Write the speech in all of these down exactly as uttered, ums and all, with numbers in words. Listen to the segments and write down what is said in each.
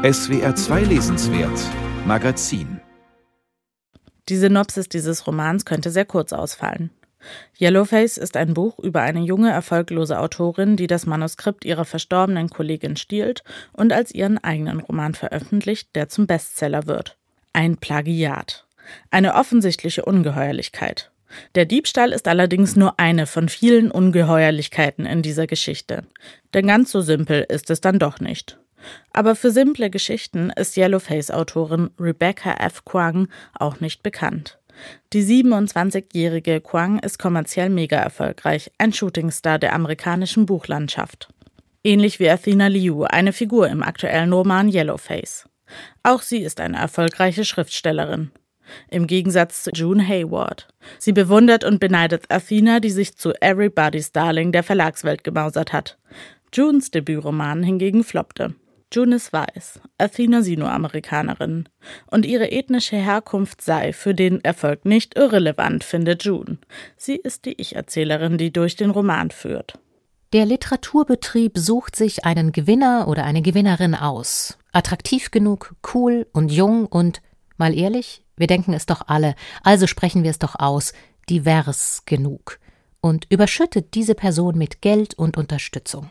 S W R zwei Lesenswert Magazin. Die Synopsis dieses Romans könnte sehr kurz ausfallen. Yellowface ist ein Buch über eine junge, erfolglose Autorin, die das Manuskript ihrer verstorbenen Kollegin stiehlt und als ihren eigenen Roman veröffentlicht, der zum Bestseller wird. Ein Plagiat. Eine offensichtliche Ungeheuerlichkeit. Der Diebstahl ist allerdings nur eine von vielen Ungeheuerlichkeiten in dieser Geschichte. Denn ganz so simpel ist es dann doch nicht. Aber für simple Geschichten ist Yellowface-Autorin Rebecca F. Kuang auch nicht bekannt. Die siebenundzwanzigjährige Kuang ist kommerziell mega erfolgreich, ein Shootingstar der amerikanischen Buchlandschaft. Ähnlich wie Athena Liu, eine Figur im aktuellen Roman Yellowface. Auch sie ist eine erfolgreiche Schriftstellerin. Im Gegensatz zu June Hayward. Sie bewundert und beneidet Athena, die sich zu Everybody's Darling der Verlagswelt gemausert hat. Junes Debütroman hingegen floppte. June ist weiß, Athena Sino-Amerikanerin. Und ihre ethnische Herkunft sei für den Erfolg nicht irrelevant, findet June. Sie ist die Ich-Erzählerin, die durch den Roman führt. Der Literaturbetrieb sucht sich einen Gewinner oder eine Gewinnerin aus. Attraktiv genug, cool und jung und, mal ehrlich, wir denken es doch alle, also sprechen wir es doch aus, divers genug. Und überschüttet diese Person mit Geld und Unterstützung.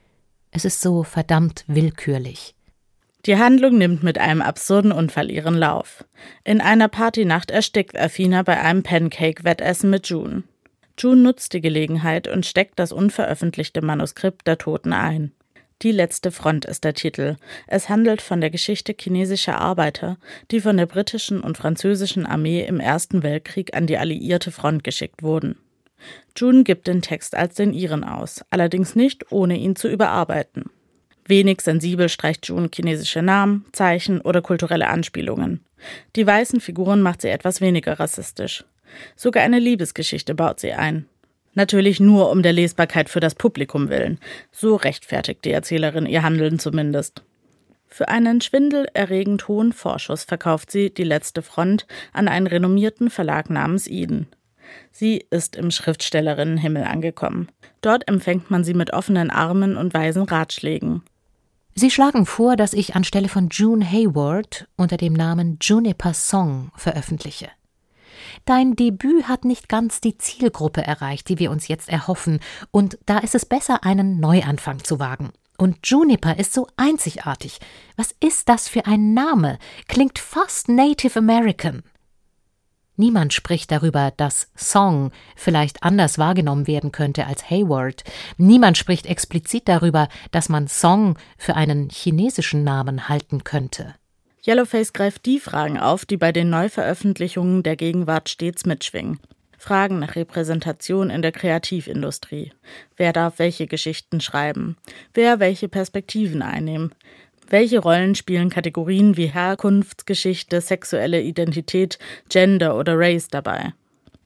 Es ist so verdammt willkürlich. Die Handlung nimmt mit einem absurden Unfall ihren Lauf. In einer Partynacht erstickt Athena bei einem Pancake-Wettessen mit June. June nutzt die Gelegenheit und steckt das unveröffentlichte Manuskript der Toten ein. Die letzte Front ist der Titel. Es handelt von der Geschichte chinesischer Arbeiter, die von der britischen und französischen Armee im Ersten Weltkrieg an die alliierte Front geschickt wurden. June gibt den Text als den ihren aus, allerdings nicht, ohne ihn zu überarbeiten. Wenig sensibel streicht June chinesische Namen, Zeichen oder kulturelle Anspielungen. Die weißen Figuren macht sie etwas weniger rassistisch. Sogar eine Liebesgeschichte baut sie ein. Natürlich nur um der Lesbarkeit für das Publikum willen. So rechtfertigt die Erzählerin ihr Handeln zumindest. Für einen schwindelerregend hohen Vorschuss verkauft sie Die letzte Front an einen renommierten Verlag namens Eden. Sie ist im Schriftstellerinnenhimmel angekommen. Dort empfängt man sie mit offenen Armen und weisen Ratschlägen. Sie schlagen vor, dass ich anstelle von June Hayward unter dem Namen Juniper Song veröffentliche. Dein Debüt hat nicht ganz die Zielgruppe erreicht, die wir uns jetzt erhoffen, und da ist es besser, einen Neuanfang zu wagen. Und Juniper ist so einzigartig. Was ist das für ein Name? Klingt fast Native American. Niemand spricht darüber, dass Song vielleicht anders wahrgenommen werden könnte als Hayward. Niemand spricht explizit darüber, dass man Song für einen chinesischen Namen halten könnte. Yellowface greift die Fragen auf, die bei den Neuveröffentlichungen der Gegenwart stets mitschwingen. Fragen nach Repräsentation in der Kreativindustrie. Wer darf welche Geschichten schreiben? Wer welche Perspektiven einnehmen? Welche Rollen spielen Kategorien wie Herkunftsgeschichte, sexuelle Identität, Gender oder Race dabei?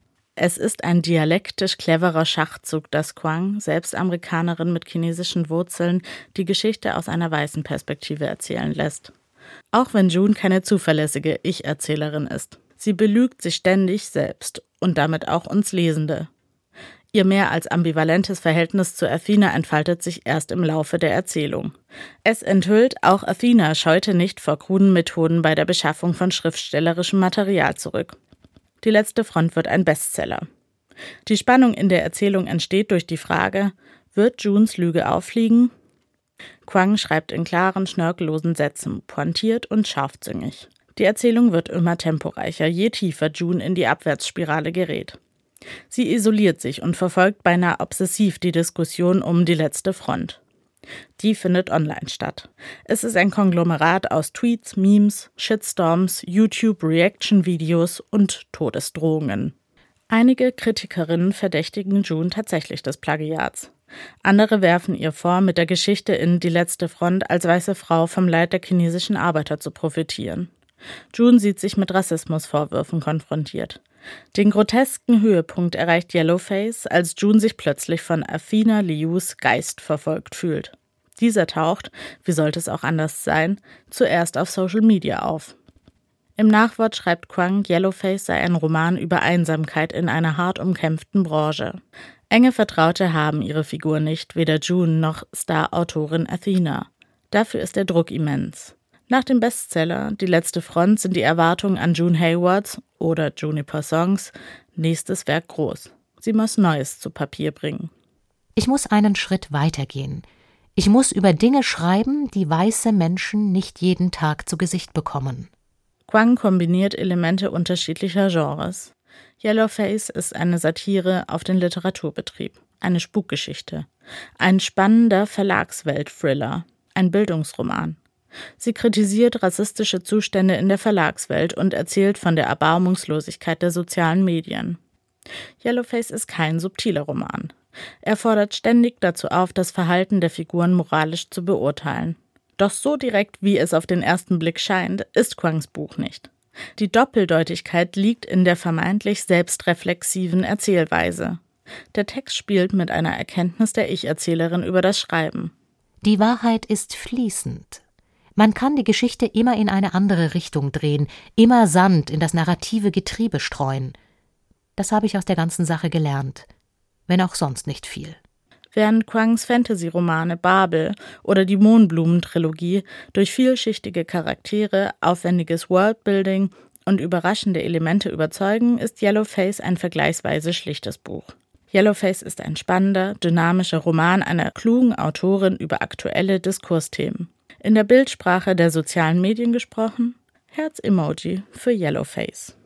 Es ist ein dialektisch cleverer Schachzug, dass Kuang, selbst Amerikanerin mit chinesischen Wurzeln, die Geschichte aus einer weißen Perspektive erzählen lässt. Auch wenn June keine zuverlässige Ich-Erzählerin ist. Sie belügt sich ständig selbst und damit auch uns Lesende. Ihr mehr als ambivalentes Verhältnis zu Athena entfaltet sich erst im Laufe der Erzählung. Es enthüllt, auch Athena scheute nicht vor kruden Methoden bei der Beschaffung von schriftstellerischem Material zurück. Die letzte Front wird ein Bestseller. Die Spannung in der Erzählung entsteht durch die Frage, wird Junes Lüge auffliegen? Kuang schreibt in klaren, schnörkellosen Sätzen, pointiert und scharfzüngig. Die Erzählung wird immer temporeicher, je tiefer June in die Abwärtsspirale gerät. Sie isoliert sich und verfolgt beinahe obsessiv die Diskussion um die letzte Front. Die findet online statt. Es ist ein Konglomerat aus Tweets, Memes, Shitstorms, YouTube-Reaction-Videos und Todesdrohungen. Einige Kritikerinnen verdächtigen June tatsächlich des Plagiats. Andere werfen ihr vor, mit der Geschichte in Die letzte Front als weiße Frau vom Leid der chinesischen Arbeiter zu profitieren. June sieht sich mit Rassismusvorwürfen konfrontiert. Den grotesken Höhepunkt erreicht Yellowface, als June sich plötzlich von Athena Lius Geist verfolgt fühlt. Dieser taucht, wie sollte es auch anders sein, zuerst auf Social Media auf. Im Nachwort schreibt Kuang, Yellowface sei ein Roman über Einsamkeit in einer hart umkämpften Branche. Enge Vertraute haben ihre Figur nicht, weder June noch Star-Autorin Athena. Dafür ist der Druck immens. Nach dem Bestseller Die letzte Front sind die Erwartungen an June Haywards oder Juniper Songs nächstes Werk groß. Sie muss Neues zu Papier bringen. Ich muss einen Schritt weitergehen. Ich muss über Dinge schreiben, die weiße Menschen nicht jeden Tag zu Gesicht bekommen. Kwang kombiniert Elemente unterschiedlicher Genres. Yellowface ist eine Satire auf den Literaturbetrieb, eine Spukgeschichte, ein spannender Verlagswelt-Thriller, ein Bildungsroman. Sie kritisiert rassistische Zustände in der Verlagswelt und erzählt von der Erbarmungslosigkeit der sozialen Medien. Yellowface ist kein subtiler Roman. Er fordert ständig dazu auf, das Verhalten der Figuren moralisch zu beurteilen. Doch so direkt, wie es auf den ersten Blick scheint, ist Kwangs Buch nicht. Die Doppeldeutigkeit liegt in der vermeintlich selbstreflexiven Erzählweise. Der Text spielt mit einer Erkenntnis der Ich-Erzählerin über das Schreiben. Die Wahrheit ist fließend. Man kann die Geschichte immer in eine andere Richtung drehen, immer Sand in das narrative Getriebe streuen. Das habe ich aus der ganzen Sache gelernt, wenn auch sonst nicht viel. Während Kwangs Fantasy-Romane Babel oder die Mohnblumen-Trilogie durch vielschichtige Charaktere, aufwendiges Worldbuilding und überraschende Elemente überzeugen, ist Yellowface ein vergleichsweise schlichtes Buch. Yellowface ist ein spannender, dynamischer Roman einer klugen Autorin über aktuelle Diskursthemen. In der Bildsprache der sozialen Medien gesprochen, Herz-Emoji für Yellowface.